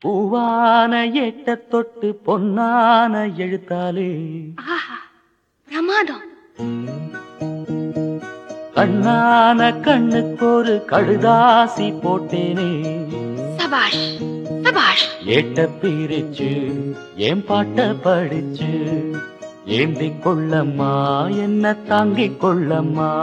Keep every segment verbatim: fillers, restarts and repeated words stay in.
பூவான எட்ட தொட்டு பொன்னான எழுத்தாலே ஆஹா பிரமாதம். கண்ணான கண்ணுக்கு ஒரு கடுதாசி போட்டேனே. சபாஷ் சபாஷ். ஏட்ட பிரிச்சு ஏன் பாட்ட படிச்சு ஏந்திக் கொள்ளம்மா என்ன தாங்கிக் கொள்ளம்மா.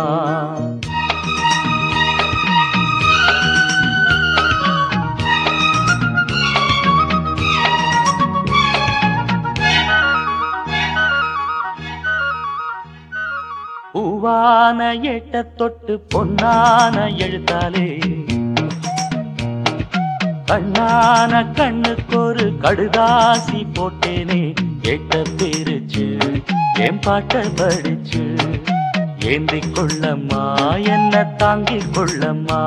பூவான எட்ட தொட்டு பொன்னான எழுத்தாலே கண்ணான கண்ணுக்கு ஒரு கடுதாசி போட்டேனே. எட்ட பிரிச்சு என் பாட்ட படிச்சு ஏந்திக் கொள்ளம்மா என்ன தாங்கிக் கொள்ளம்மா.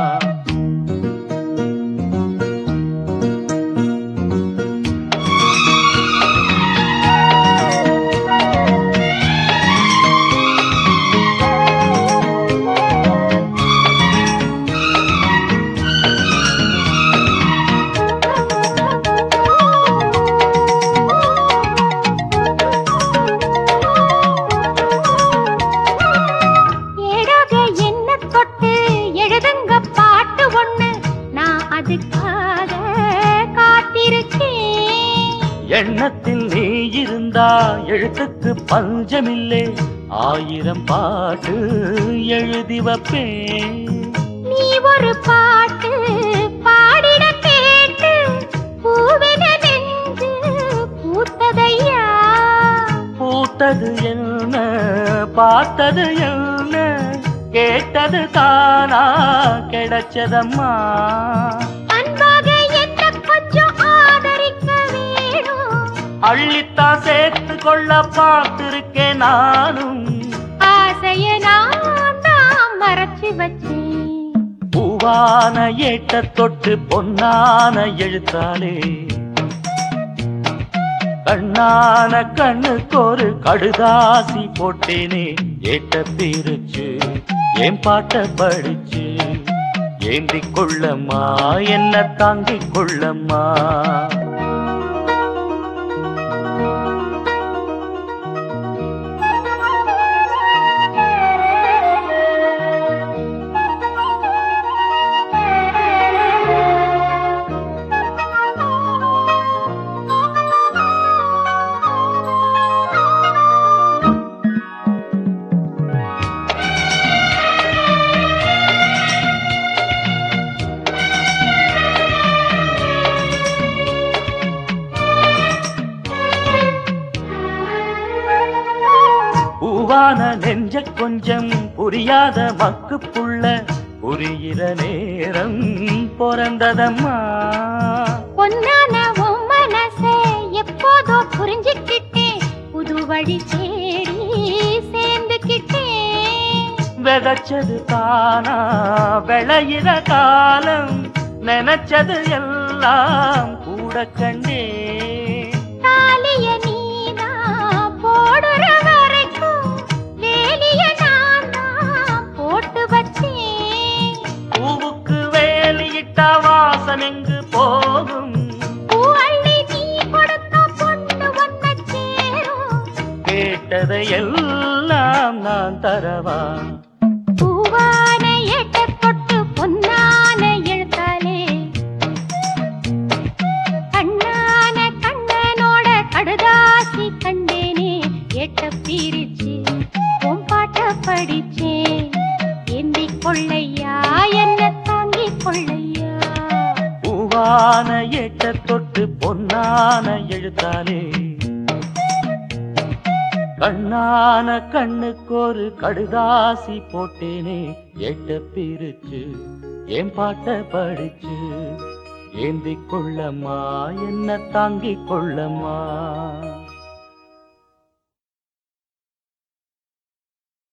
எண்ணத்தில் நீ இருந்தா எழுத்துக்கு பஞ்சமில்லை. ஆயிரம் பாட்டு எழுதி வைப்பேன். நீ ஒரு பாட்டு பாடிட கேட்டு பூவென நெஞ்சு பூத்ததையா. பூத்தது என்ன பார்த்தது என்ன கேட்டது தானா கிடைச்சதம்மா. அள்ளித்தா சேர்த்து கொள்ள பார்த்திருக்கேன் நானும். ஆசைய நான் தான் மறைச்சு வச்சேன். பூவான ஏட்ட தொட்டு பொன்னான எழுத்தாலே கண்ணான கண்ணுக்கு ஒரு கடுதாசி போட்டேனே. ஏட்ட பிரிச்சு என் பாட்ட படிச்சு ஏந்திக் கொள்ளம்மா என்ன தாங்கிக் கொள்ளம்மா. பூவான நெஞ்ச கொஞ்சம் புரியாத மக்கு புள்ள புரிகிற நேரம் பிறந்ததம்மா. பொன்னான உன் மனசே எப்போதோ புரிஞ்சுக்கிட்டேன். புது வழி தேடி சேர்ந்துக்கிட்டேன். விதைச்சது தானா விளையிற காலம் நினைச்சது எல்லாம் கூட கண்டே. தாலிய நீனா போடுற வரைக்கும் வேலிய நான் தான் போட்டு வச்சேன். பூவுக்கு வேலியிட்டா வாசம் எங்கு போகும். பூ அள்ளி நீ கொடுத்த பொண்ணு ஒன்ன சேரும். கேட்டதை எல்லாம் நான் தரவா. பூவான எட்ட தொட்டு பொன்னான எழுத்தாலே கண்ணான கண்ணனோட கடுதாசி கண்டேனே. எட்ட பிரிச்சு உன் பாட்ட படிச்சேன். ஏந்திக் கொள்ளையா என்ன தாங்கிக் கொள்ளையா. பூவான எட்ட தொட்டு பொன்னான எழுத்தாலே கண்ணான கண்ணுக்கு ஒரு கடுதாசி போட்டேனே. எட்ட பிரிச்சு என் பாட்ட படிச்சு ஏந்திக் கொள்ளம்மா என்ன தாங்கிக் கொள்ளம்மா.